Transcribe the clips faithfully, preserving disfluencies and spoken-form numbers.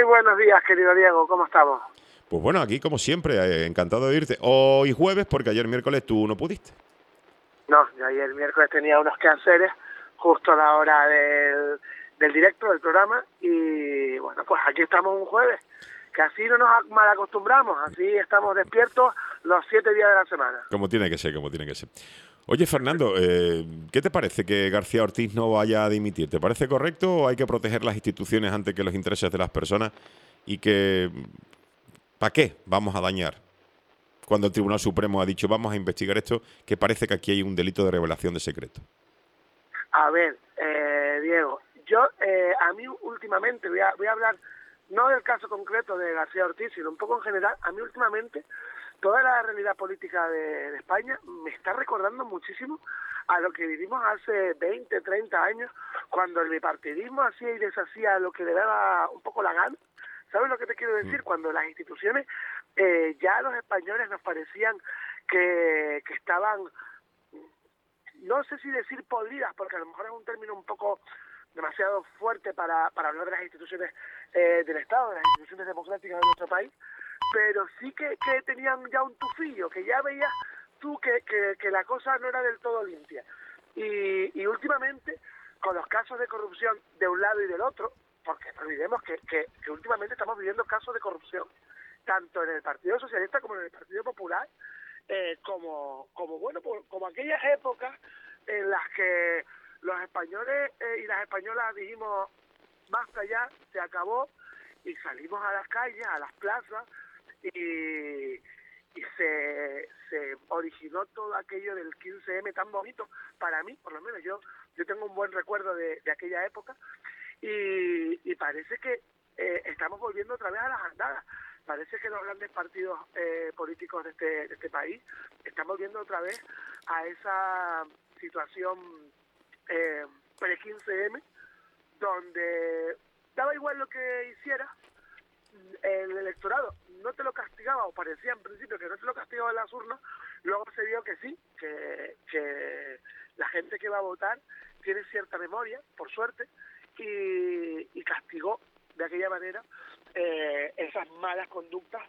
Muy buenos días, querido Diego, ¿cómo estamos? Pues bueno, aquí como siempre, eh, encantado de oírte. Hoy jueves, porque ayer miércoles tú no pudiste. No, yo ayer miércoles tenía unos quehaceres justo a la hora del, del directo del programa y bueno, pues aquí estamos un jueves, que así no nos mal acostumbramos, así estamos despiertos los siete días de la semana. Como tiene que ser, como tiene que ser. Oye, Fernando, eh, ¿qué te parece que García Ortiz no vaya a dimitir? ¿Te parece correcto o hay que proteger las instituciones antes que los intereses de las personas y que... ¿Para qué vamos a dañar? Cuando el Tribunal Supremo ha dicho vamos a investigar esto, que parece que aquí hay un delito de revelación de secreto. A ver, eh, Diego, yo eh, a mí últimamente, voy a, voy a hablar no del caso concreto de García Ortiz, sino un poco en general, a mí últimamente toda la realidad política de, de España me está recordando muchísimo a lo que vivimos hace veinte, treinta años, cuando el bipartidismo hacía y deshacía lo que le daba un poco la gana. ¿Sabes lo que te quiero decir? Cuando las instituciones eh, ya a los españoles nos parecían que, que estaban, no sé si decir podridas, porque a lo mejor es un término un poco demasiado fuerte para, para hablar de las instituciones eh, del Estado, de las instituciones democráticas de nuestro país, pero sí que, que tenían ya un tufillo, que ya veías tú que, que, que la cosa no era del todo limpia. Y, y últimamente, con los casos de corrupción de un lado y del otro, porque no olvidemos que, que, que últimamente estamos viviendo casos de corrupción, tanto en el Partido Socialista como en el Partido Popular, eh, como, como, bueno, como aquellas épocas en las que los españoles eh, y las españolas dijimos, basta ya, se acabó, y salimos a las calles, a las plazas, y, y se, se originó todo aquello del quince eme tan bonito, para mí, por lo menos, yo, yo tengo un buen recuerdo de, de aquella época, y, y parece que eh, estamos volviendo otra vez a las andadas. Parece que los grandes partidos eh, políticos de este, de este país están volviendo otra vez a esa situación eh, pre-quince eme, donde daba igual lo que hiciera, el electorado no te lo castigaba, o parecía en principio que no te lo castigaba en las urnas, luego se vio que sí, que, que la gente que va a votar tiene cierta memoria, por suerte, y, y castigó de aquella manera eh, esas malas conductas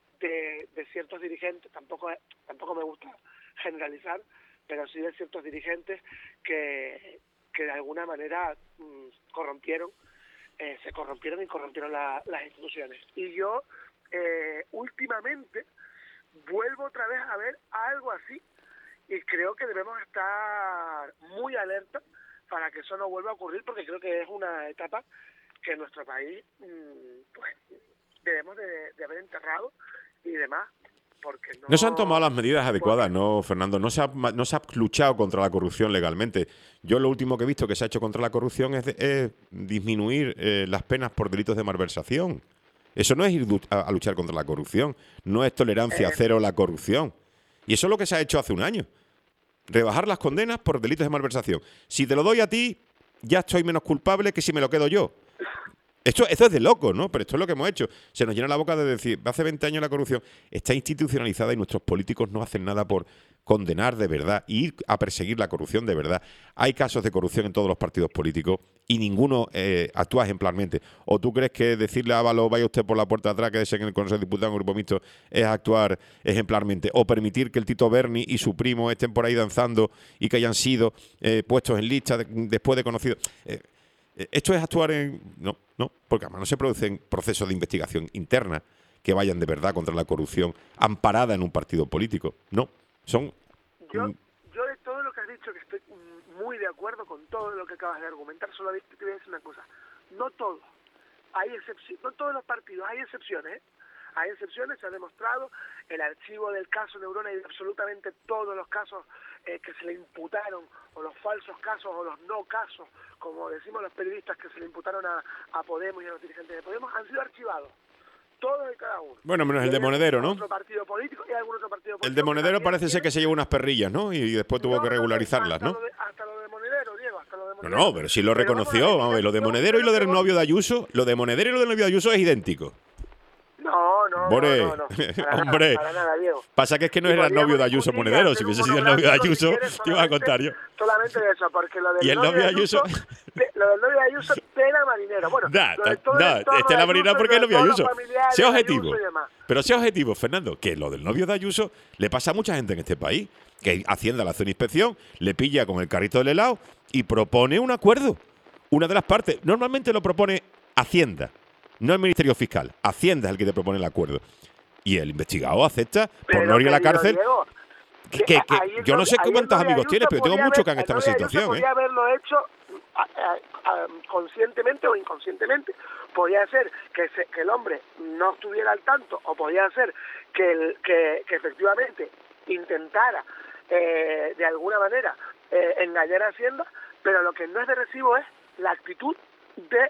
de, de ciertos dirigentes. Tampoco tampoco me gusta generalizar, pero sí de ciertos dirigentes que, que de alguna manera mmm, corrompieron, eh, se corrompieron y corrompieron la, las instituciones. Y yo eh, últimamente vuelvo otra vez a ver algo así, y creo que debemos estar muy alerta para que eso no vuelva a ocurrir, porque creo que es una etapa que en nuestro país pues debemos de, de haber enterrado y demás, porque no... No se han tomado las medidas adecuadas, ¿no, Fernando? No se ha, no se ha luchado contra la corrupción legalmente. Yo lo último que he visto que se ha hecho contra la corrupción es, de, es disminuir eh, las penas por delitos de malversación. Eso no es ir a, a luchar contra la corrupción, no es tolerancia Eh, cero a la corrupción. Y eso es lo que se ha hecho hace un año. Rebajar las condenas por delitos de malversación. Si te lo doy a ti, ya estoy menos culpable que si me lo quedo yo. Esto, esto es de loco, ¿no? Pero esto es lo que hemos hecho. Se nos llena la boca de decir, hace veinte años la corrupción está institucionalizada y nuestros políticos no hacen nada por condenar de verdad y ir a perseguir la corrupción de verdad. Hay casos de corrupción en todos los partidos políticos y ninguno eh, actúa ejemplarmente. ¿O tú crees que decirle a Ábalos, vaya usted por la puerta de atrás, que es en el Consejo de Diputados, en un grupo mixto, es actuar ejemplarmente? ¿O permitir que el Tito Berni y su primo estén por ahí danzando y que hayan sido eh, puestos en lista de, después de conocidos? Eh, Esto es actuar en... No, no, porque además no se producen procesos de investigación interna que vayan de verdad contra la corrupción amparada en un partido político. No, son... Yo, yo de todo lo que has dicho, que estoy muy de acuerdo con todo lo que acabas de argumentar, solo te voy a decir una cosa. No todos, hay excepciones, no todos los partidos, hay excepciones, ¿eh? Hay excepciones, se ha demostrado, el archivo del caso Neurona y de absolutamente todos los casos eh, que se le imputaron, o los falsos casos, o los no casos, como decimos los periodistas, que se le imputaron a, a Podemos y a los dirigentes de Podemos, han sido archivados, todos y cada uno. Bueno, menos el de Monedero, ¿no? Otro partido político y algún otro partido político. El de Monedero parece ser que se llevó unas perrillas, ¿no? Y después tuvo no, que regularizarlas, no, ¿no? Hasta lo de, hasta lo de Monedero, Diego, hasta lo de Monedero. No, no, pero sí lo reconoció. Vamos a ver, lo de Monedero y lo del novio de Ayuso, lo de Monedero y lo del novio de Ayuso es idéntico. No, no, More, no, no, para hombre, nada, para nada, Diego. pasa que es que no Y era el novio de Ayuso podríamos Monedero, discutir si y hubiese hacer sido un el novio de monográfico, si Ayuso, quieres, te iba a contar yo. solamente de eso, porque lo del Y el novio de Ayuso, te- lo del novio de Ayuso, tela marinero. Bueno, nah, lo de ta- todo el nah, entorno este de la marina Ayuso y porque lo es de novio de todos los Ayuso. familiares Sea de objetivo. Ayuso y demás. Pero sea objetivo, Fernando, que lo del novio de Ayuso le pasa a mucha gente en este país. Que Hacienda le hace una inspección, le pilla con el carrito del helado y propone un acuerdo. Una de las partes. Normalmente lo propone Hacienda, no el Ministerio Fiscal. Hacienda es el que te propone el acuerdo. Y el investigado acepta por Pero, no ir a la querido cárcel. Diego, Que, que- que ahí el yo no novio- sé ahí el cuántos novio de amigos tienes, Ayuso pero tengo podía muchos haber- que han estado en el esa novio de Ayuso situación. ¿eh? podía haberlo hecho a- a- a- conscientemente o inconscientemente. Podía ser que, se- que el hombre no estuviera al tanto, o podía ser que, el, que, que efectivamente intentara eh, de alguna manera eh, engañar a Hacienda, pero lo que no es de recibo es la actitud de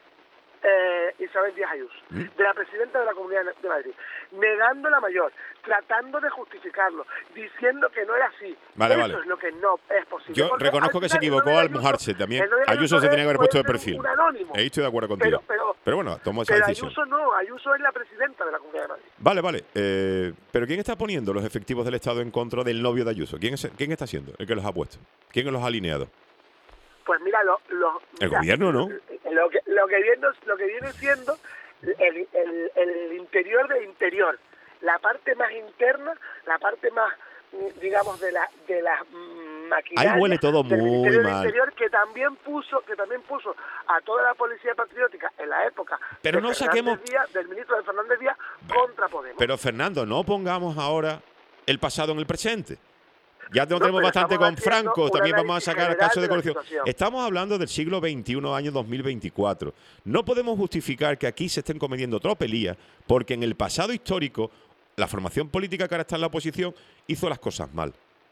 eh, Isabel Díaz Ayuso, ¿Mm? de la presidenta de la Comunidad de Madrid, negando la mayor, tratando de justificarlo, diciendo que no era así. Vale, Eso vale. es lo que no es posible. Yo Porque reconozco al que se final el equivocó novio de al Ayuso- mojarse también. el novio de Ayuso se tenía que haber puede puesto de ser perfil. un anónimo. Ahí estoy de acuerdo contigo. Pero, pero, Pero bueno, tomo esa pero decisión. Ayuso no, Ayuso es la presidenta de la Comunidad de Madrid. Vale, vale. Eh, pero ¿quién está poniendo los efectivos del Estado en contra del novio de Ayuso? ¿Quién, es, quién está haciendo el que los ha puesto? ¿Quién los ha alineado? Pues mira, lo, lo, El mira, gobierno, ¿no? Lo que, lo que, viene, lo que viene siendo el, el, el interior del interior, la parte más interna, la parte más, digamos, de la de las maquinarias. Ahí huele todo del muy Ministerio del mal. Interior, que también puso que también puso a toda la policía patriótica en la época Pero de no Fernández saquemos- Díaz, del ministro de Fernández Díaz contra Podemos. Pero Fernando, no pongamos ahora el pasado en el presente. Ya no, No, tenemos pero bastante estamos con haciendo Franco, un también vamos a análisis sacar el general caso de de la corrupción. situación. Estamos hablando del siglo veintiuno, año dos mil veinticuatro. No podemos justificar que aquí se estén cometiendo tropelías porque en el pasado histórico la formación política que ahora está en la oposición hizo las cosas mal.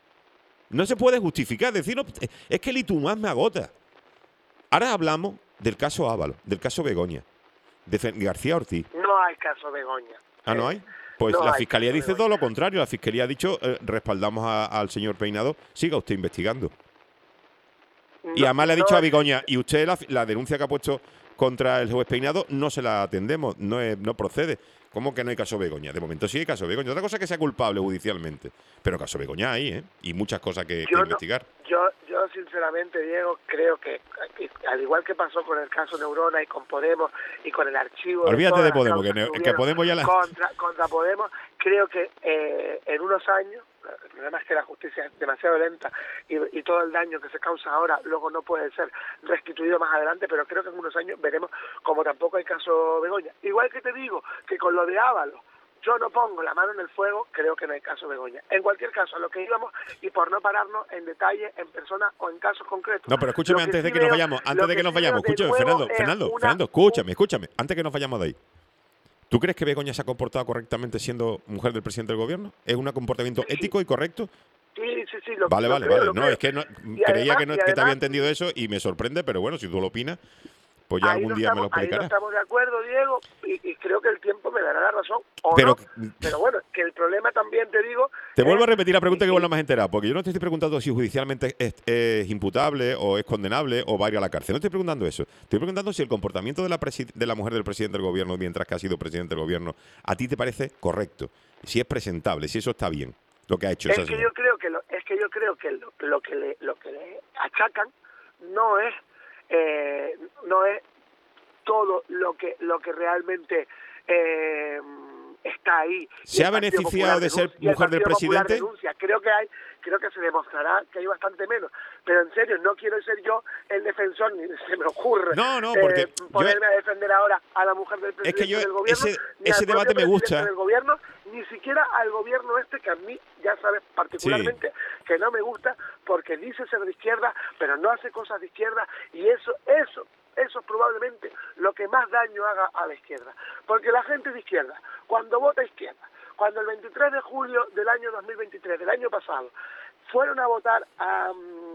No se puede justificar, decir, no, es que el Itumás me agota. Ahora hablamos del caso Ábalos, del caso Begoña, de Fe- García Ortiz. No hay caso Begoña. ¿Ah, no hay? Pues No la hay Fiscalía caso dice Begoña. todo lo contrario. La Fiscalía ha dicho, eh, respaldamos a- al señor Peinado, siga usted investigando. Y No- además le ha dicho no a Begoña, y usted la, la denuncia que ha puesto contra el juez Peinado no se la atendemos, no, es, no procede. ¿Cómo que no hay caso Begoña? De momento sí hay caso Begoña. Otra cosa es que sea culpable judicialmente. Pero caso Begoña hay, ¿eh? Y muchas cosas que, que Yo no- investigar. Yo, yo sinceramente, Diego, creo que, que al igual que pasó con el caso Neurona y con Podemos y con el archivo... Olvídate todas de las Podemos, que, causas ne- que hubieron Podemos ya la... Contra, contra Podemos, creo que eh, en unos años, el problema es que la justicia es demasiado lenta y, y todo el daño que se causa ahora luego no puede ser restituido más adelante, pero creo que en unos años veremos como tampoco hay caso Begoña. Igual que te digo que con lo de Ábalos, yo no pongo la mano en el fuego, creo que no hay caso Begoña. En cualquier caso, a lo que íbamos, y por no pararnos en detalle, en personas o en casos concretos. No, pero escúchame Lo antes de sí que nos veo- vayamos, antes lo de que nos sí veo vayamos, de escúchame, nuevo Fernando, es Fernando, una- Fernando, escúchame, escúchame, antes que nos vayamos de ahí. ¿Tú crees que Begoña se ha comportado correctamente siendo mujer del presidente del gobierno? ¿Es un comportamiento Sí. ético y correcto? Sí, sí, sí. Lo, Vale, lo vale, creo, vale. lo No, creo. es que no, Y creía además- que, no, y que te había además- entendido eso y me sorprende, pero bueno, si tú lo opinas, pues ya Ahí algún no día me lo estamos- Ahí no explicarás. estamos de acuerdo, Diego, y, y creo que el tiempo me dará la razón, o Pero- no. Pero bueno, que el problema también, te digo... Te es- vuelvo a repetir la pregunta que y- vuelvo más enterado, porque yo no te estoy preguntando si judicialmente es, es imputable o es condenable o va a ir a la cárcel. No estoy preguntando eso. Estoy preguntando si el comportamiento de la, presi- de la mujer del presidente del gobierno mientras que ha sido presidente del gobierno a ti te parece correcto, si es presentable, si eso está bien, lo que ha hecho Es esa que señora. yo creo que lo, es que yo creo que lo, lo que le lo que le achacan no es eh, no es todo lo que lo que realmente eh, está ahí. ¿Se Y ha el Partido beneficiado Popular de ser denuncia- y el mujer del Partido Popular presidente? denuncia. Creo que hay, creo que se demostrará que hay bastante menos. Pero en serio, no quiero ser yo el defensor, ni se me ocurre No, no, porque eh, yo- ponerme a defender ahora a la mujer del Es presidente que yo del gobierno, ese- ni ese al debate propio me presidente gusta. del gobierno, ni siquiera al gobierno este, que a mí, ya sabes, particularmente, que no me gusta, porque dice ser de izquierda, pero no hace cosas de izquierda, y eso, eso, eso es probablemente lo que más daño haga a la izquierda. Porque la gente de izquierda, cuando vota izquierda, cuando el veintitrés de julio del año dos mil veintitrés, del año pasado, fueron a votar a,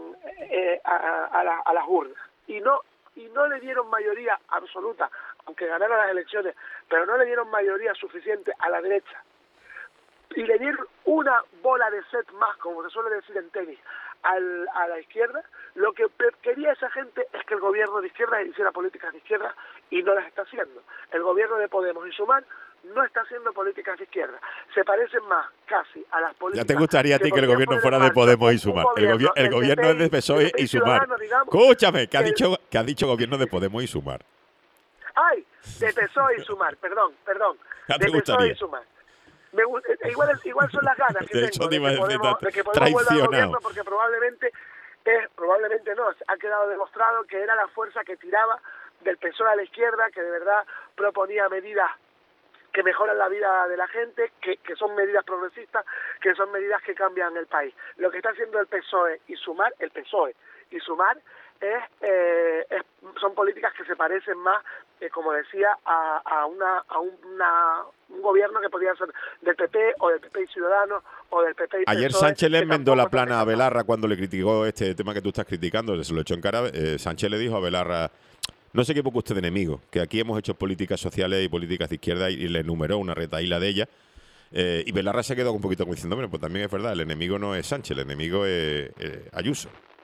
eh, a, a, la, a las urnas, y no y no le dieron mayoría absoluta, aunque ganaron las elecciones, pero no le dieron mayoría suficiente a la derecha, y le dieron una bola de set más, como se suele decir en tenis, al, a la izquierda, lo que quería esa gente es que el gobierno de izquierda hiciera políticas de izquierda y no las está haciendo. El gobierno de Podemos y Sumar no está haciendo políticas de izquierda. Se parecen más casi a las políticas... Ya te gustaría a ti que el gobierno fuera de Podemos y Sumar. El, gobi el gobierno es de P S O E y Sumar. Escúchame, que ha, dicho, que ha dicho gobierno de Podemos y Sumar. ¡Ay! De P S O E y Sumar, perdón, perdón. Ya te de gustaría. P S O E y Sumar. Me, igual, igual son las ganas que de tengo de, que Podemos, de que Podemos vuelva al gobierno, porque probablemente, es, probablemente no, ha quedado demostrado que era la fuerza que tiraba del P S O E a la izquierda, que de verdad proponía medidas que mejoran la vida de la gente, que, que son medidas progresistas, que son medidas que cambian el país. Lo que está haciendo el P S O E y Sumar, el P S O E y Sumar, es, eh, es, son políticas que se parecen más, eh, como decía, a, a, una, a una, un gobierno que podría ser del P P o del P P y Ciudadanos o del P P y P S O E. Ayer Sánchez le enmendó la plana a Belarra cuando le criticó este tema que tú estás criticando, se lo echó en cara. Eh, Sánchez le dijo a Belarra: no se equivoque usted de enemigo, que aquí hemos hecho políticas sociales y políticas de izquierda, y, y le enumeró una retahíla de ellas. Eh, y Belarra se quedó un poquito como diciendo: bueno, pues también es verdad, el enemigo no es Sánchez, el enemigo es eh, Ayuso.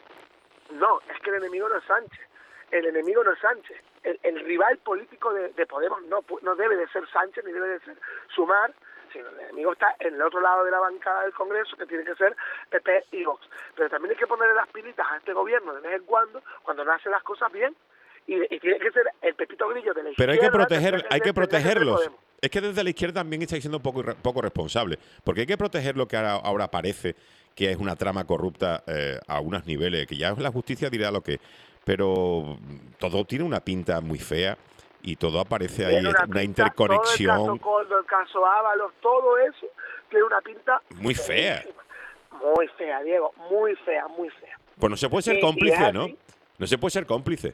No, es que el enemigo no es Sánchez. El enemigo no es Sánchez. El, el rival político de, de Podemos no, no debe de ser Sánchez ni debe de ser Sumar, sino el enemigo está en el otro lado de la bancada del Congreso, que tiene que ser P P y Vox. Pero también hay que ponerle las pilitas a este gobierno de vez en cuando, cuando no hace las cosas bien, y, y tiene que ser el Pepito Grillo de la Pero izquierda. hay que proteger, que hay que protegerlos. Que es que desde la izquierda también está siendo poco, poco responsable, porque hay que proteger lo que ahora, ahora parece que es una trama corrupta eh, a unos niveles, que ya la justicia dirá lo que... Pero todo tiene una pinta muy fea y todo aparece ahí, una, una pinta, interconexión. Todo el caso Coldo, el caso Ábalos, todo eso tiene una pinta... Muy fea. Muy fea, Diego, muy fea, muy fea. Pues no se puede ser y, cómplice, y ¿no? No se puede ser cómplice.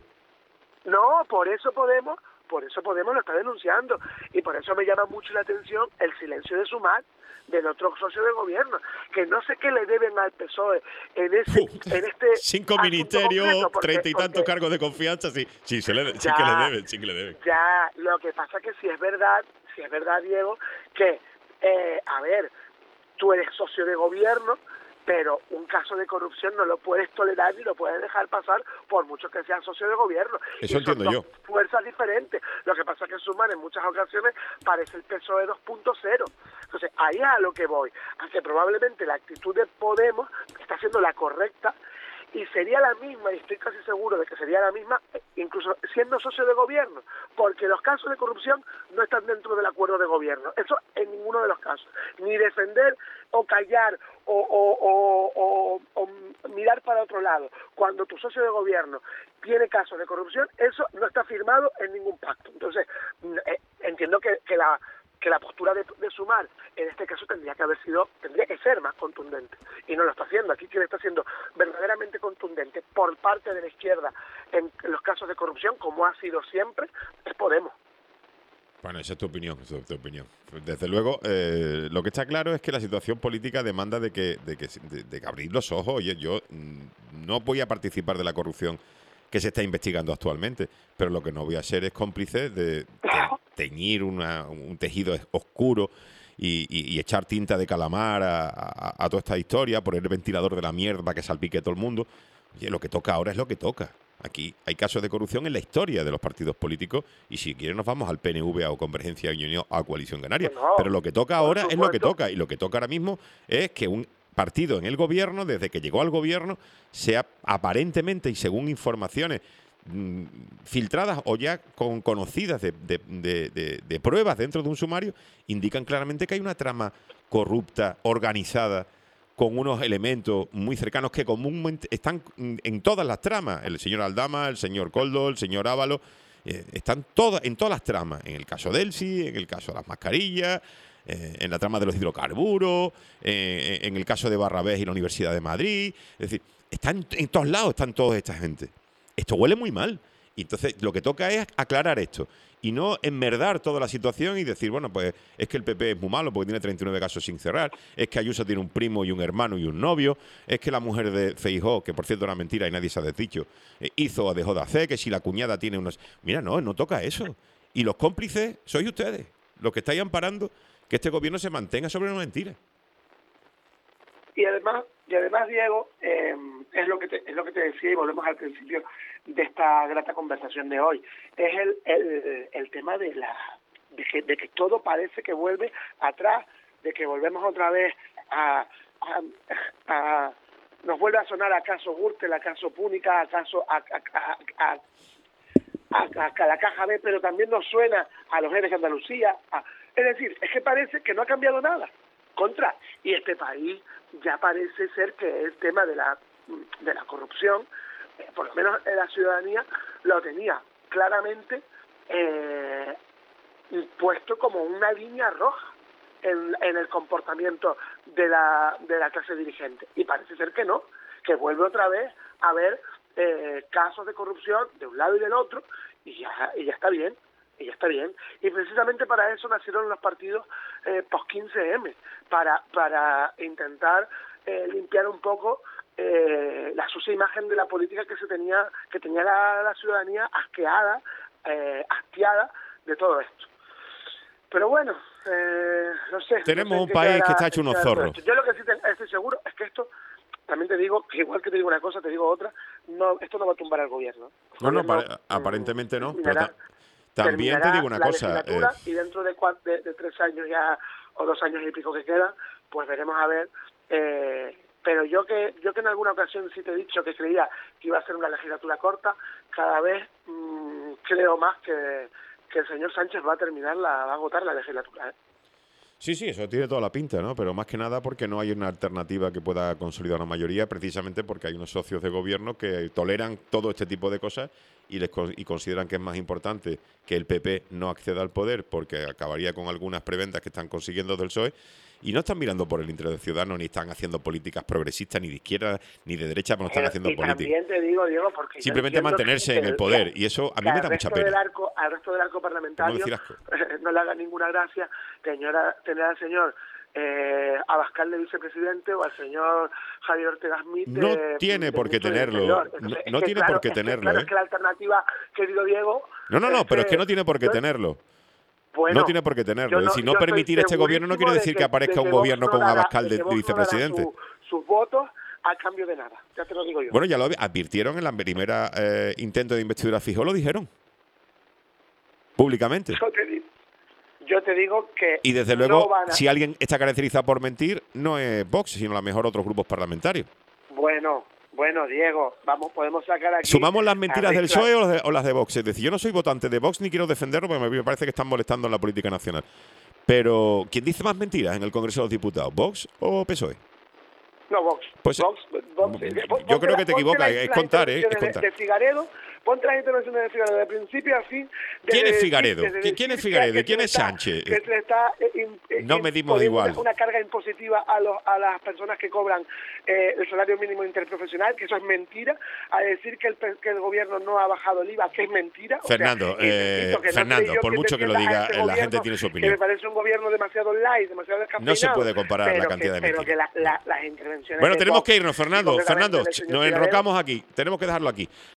No, por eso Podemos, por eso Podemos lo está denunciando. Y por eso me llama mucho la atención el silencio de Sumar, del otro socio de gobierno, que no sé qué le deben al P S O E en, ese, uh, en este cinco ministerios, treinta y tantos cargos de confianza, sí, sí, se le, ya, sí que le deben, sí que le deben. Ya, lo que pasa que si es verdad, si es verdad, Diego, que, eh, a ver, tú eres socio de gobierno, pero un caso de corrupción no lo puedes tolerar ni lo puedes dejar pasar por mucho que seas socio de gobierno. Eso y son entiendo dos yo. fuerzas diferentes. Lo que pasa es que Sumar en muchas ocasiones parece el P S O E dos punto cero. Entonces, ahí es a lo que voy. A que probablemente la actitud de Podemos está siendo la correcta y sería la misma, y estoy casi seguro de que sería la misma, incluso siendo socio de gobierno, porque los casos de corrupción no están dentro del acuerdo de gobierno. Eso en ninguno de los casos. Ni defender o callar o, o, o, o, o mirar para otro lado. Cuando tu socio de gobierno tiene casos de corrupción, eso no está firmado en ningún pacto. Entonces, eh, entiendo que, que la que la postura de, de Sumar en este caso tendría que haber sido, tendría que ser más contundente, y no lo está haciendo. Aquí quien está siendo verdaderamente contundente por parte de la izquierda en, en los casos de corrupción, como ha sido siempre, es Podemos. Bueno, esa es tu opinión, esa es tu opinión. Desde luego, eh, lo que está claro es que la situación política demanda de que, de que, de, de abrir los ojos. Oye, yo mm, no voy a participar de la corrupción que se está investigando actualmente, pero lo que no voy a ser es cómplice de, de teñir una, un tejido oscuro y, y, y echar tinta de calamar a, a, a toda esta historia, poner el ventilador de la mierda para que salpique a todo el mundo. Oye, lo que toca ahora es lo que toca. Aquí hay casos de corrupción en la historia de los partidos políticos y si quieren nos vamos al P N V, a Convergencia y Unión, a Coalición Canaria. No, pero lo que toca ahora es lo que toca, y lo que toca ahora mismo es que un partido en el gobierno, desde que llegó al gobierno, sea aparentemente y según informaciones mmm, filtradas o ya con conocidas de, de, de, de, de pruebas dentro de un sumario, indican claramente que hay una trama corrupta, organizada, con unos elementos muy cercanos que comúnmente están en todas las tramas. El señor Aldama, el señor Coldo, el señor Ábalos, eh, están todas, en todas las tramas. En el caso de Elsi, en el caso de las mascarillas, eh, en la trama de los hidrocarburos, eh, en el caso de Barrabés y la Universidad de Madrid. Es decir, están en todos lados, están toda esta gente. Esto huele muy mal. Y entonces lo que toca es aclarar esto y no enmerdar toda la situación y decir, bueno, pues es que el P P es muy malo porque tiene treinta y nueve casos sin cerrar, es que Ayuso tiene un primo y un hermano y un novio, es que la mujer de Feijóo, que por cierto era mentira y nadie se ha desdicho, eh, hizo o dejó de hacer, que si la cuñada tiene unos... Mira, no, no toca eso. Y los cómplices sois ustedes, los que estáis amparando que este gobierno se mantenga sobre una mentira. Y además, y además Diego, eh, es lo que te, es lo que te decía y volvemos al principio de esta grata conversación de hoy. Es el, el, el tema de la de que, de que todo parece que vuelve atrás, de que volvemos otra vez a, a, a nos vuelve a sonar acaso Gürtel, acaso Púnica, acaso a, a, a, a, a, a la Caja B, pero también nos suena a los Jerez de Andalucía. A, es decir, es que parece que no ha cambiado nada. Contra, y este país ya parece ser que el tema de la de la corrupción, eh, por lo menos la ciudadanía lo tenía claramente eh, puesto como una línea roja en, en el comportamiento de la de la clase dirigente, y parece ser que no, que vuelve otra vez a haber eh, casos de corrupción de un lado y del otro, y ya, y ya está bien. Y ya está bien. Y precisamente para eso nacieron los partidos eh, post quince eme, para para intentar eh, limpiar un poco eh, la sucia imagen de la política que se tenía que tenía la, la ciudadanía asqueada, eh, hastiada de todo esto. Pero bueno, eh, no sé. Tenemos no sé un país queda, que está hecho unos zorros. Yo lo que sí te, estoy seguro es que esto, también te digo, que igual que te digo una cosa, te digo otra, no, esto no va a tumbar al gobierno. El No, gobierno, no, aparentemente no. Pero terminará, ta también te digo una la cosa. legislatura, Eh, y dentro de, cuatro, de, de tres años ya, o dos años y pico que quedan, pues veremos a ver. Eh, pero yo que yo que en alguna ocasión sí te he dicho que creía que iba a ser una legislatura corta, cada vez mmm, creo más que, que el señor Sánchez va a terminar, la, va a agotar la legislatura, ¿eh? Sí, sí, eso tiene toda la pinta, ¿no? Pero más que nada porque no hay una alternativa que pueda consolidar una mayoría, precisamente porque hay unos socios de gobierno que toleran todo este tipo de cosas y, les, y consideran que es más importante que el P P no acceda al poder, porque acabaría con algunas prebendas que están consiguiendo del P S O E, y no están mirando por el interés del ciudadano, ni están haciendo políticas progresistas, ni de izquierda, ni de derecha, pero no están haciendo y política. También te digo, Diego, porque simplemente mantenerse en el poder, y eso a mí me da mucha pena. Del arco, al resto del arco parlamentario no le haga ninguna gracia señora, tener al señor eh, Abascal de vicepresidente o al señor Javier Ortega Smith de, no tiene de por qué tenerlo. Entonces, no es no que, tiene claro, por qué es que, tenerlo. Claro, ¿eh? es que la alternativa, querido Diego... No, no, no, es pero que, es que no tiene por qué yo, tenerlo. Bueno, no tiene por qué tenerlo. No, es decir, no permitir este gobierno no quiere decir que, que aparezca un gobierno no con dará, Abascal de, de de vicepresidente. No su, sus votos a cambio de nada. Ya te lo digo yo. Bueno, ya lo advirtieron en la primera eh, intento de investidura Fijó, lo dijeron. Públicamente. Yo te digo, yo te digo que... Y desde luego, no van a... si alguien está caracterizado por mentir, no es Vox, sino a lo mejor otros grupos parlamentarios. Bueno... Bueno, Diego, vamos, podemos sacar aquí... ¿Sumamos las mentiras del P S O E o las, de, o las de Vox? Es decir, yo no soy votante de Vox ni quiero defenderlo porque me parece que están molestando en la política nacional. Pero, ¿quién dice más mentiras en el Congreso de los Diputados? ¿Vox o P S O E? No, Vox. Pues, Vox, Vox yo creo que te equivocas, es contar, ¿eh? Es contar. De, de Figaredo, ponte las intervenciones de Figaredo de principio a fin. ¿Quién es Figaredo? ¿Quién es Figaredo y quién es Sánchez? Que se le está eh, eh, no medimos igual. Una carga impositiva a, los, a las personas que cobran eh, el salario mínimo interprofesional, que eso es mentira, a decir que el, que el gobierno no ha bajado el I V A, que es mentira. Fernando, o sea, eh, insisto, que Fernando, no por mucho que lo diga, este la gobierno, gente tiene su opinión. Que me parece un gobierno demasiado light, demasiado descafeinado. No se puede comparar pero la cantidad que, de mentiras. Pero que la, la, las intervenciones... Bueno, tenemos Vox, que irnos, Fernando. Fernando, nos enrocamos aquí. Tenemos que dejarlo aquí.